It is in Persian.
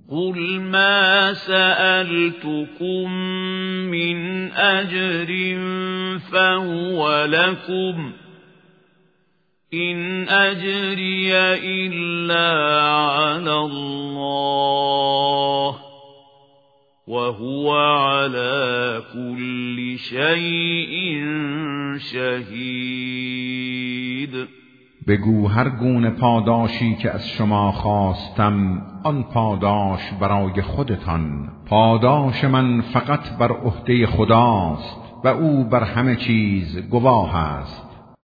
قل ما سألتكم من أجر فهو لكم إن أجري إلا على الله وهو على كل شيء شهید. بگو هر گونه پاداشی که از شما خواستم آن پاداش برای خودتان، پاداش من فقط بر عهده خداست و او بر همه چیز گواه است.